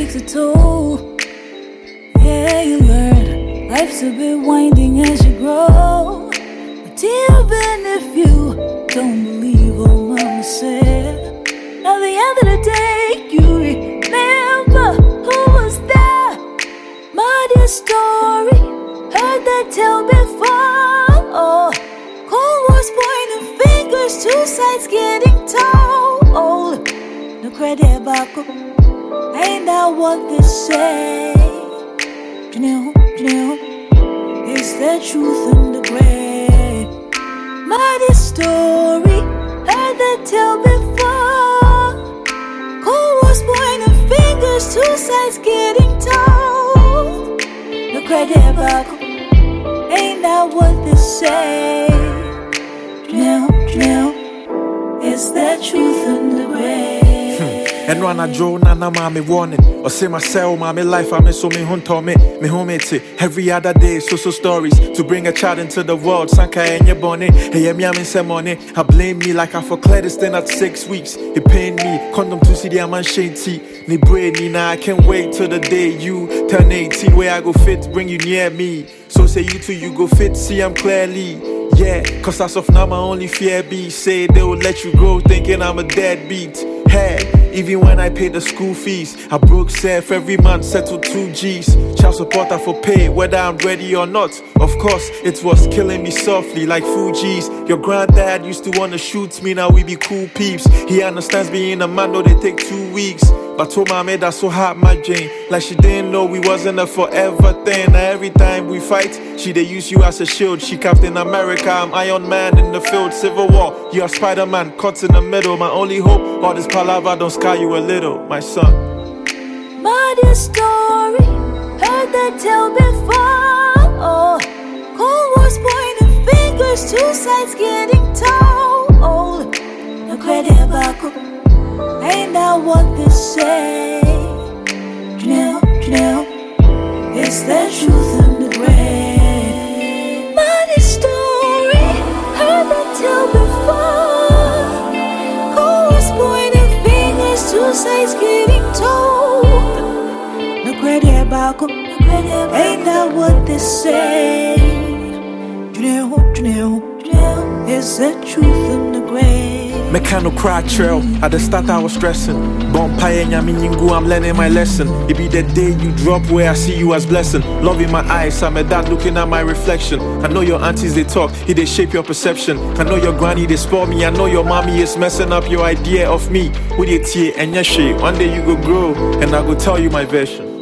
takes a toll. Yeah, you learn life's a bit winding as you grow. But even if you don't believe what mama said, at the end of the day, you remember who was there. My dear story, heard that tale before. Oh, Cold War's pointing fingers, two sides getting told. No credit back up, ain't that what they say? Is there truth in the grave? My dear story, heard that tale before. Cold War's pointing fingers, two sides getting told. No credit back up, ain't that what they say? Is there truth in the grave? And when I draw nana mommy warning, or say myself, mommy life, I miss so me hunter me home it every other day, so stories to bring a child into the world. Sanka and your bonnet, hey, I'm yamming some money. I blame me like I forclare this thing at 6 weeks. It pained me, condom to see the man shady. Ni brain, Nina, I can't wait till the day you turn 18, where I go fit, bring you near me. So say you two, you go fit, see I'm clearly. Yeah, cause as of now my only fear be say they will let you go thinking I'm a deadbeat. Hey, even when I pay the school fees, I broke self every month, settled 2 G's. Child support I for pay, whether I'm ready or not. Of course, it was killing me softly like Fugees. Your granddad used to wanna shoot me, now we be cool peeps. He understands being a man, though they take 2 weeks. But told my made that so hot, my Jane. Like she didn't know we wasn't a forever thing. Now every time we fight, they use you as a shield. She Captain America, I'm Iron Man in the field. Civil War, you are Spider-Man, caught in the middle. My only hope, all this palaver don't scar you a little, my son. My dear story, heard that tale before. Oh, Cold War's pointing fingers, two sides getting told. No credit back up, ain't that what they say? Is there truth in the grave? My dear story, heard that tale before. Cold War's pointing fingers, two sides getting told. No credit back up, ain't that what they say? Is there truth in the grave? Mechano cry trail, at the start I was stressing. Bonfire Nyaminingu, I'm learning my lesson. It be the day you drop where I see you as blessing. Love in my eyes, I'm a dad looking at my reflection. I know your aunties they talk, they shape your perception. I know your granny they spoil me, I know your mommy is messing up your idea of me. With your tear and your shit, one day you go grow, and I go tell you my version.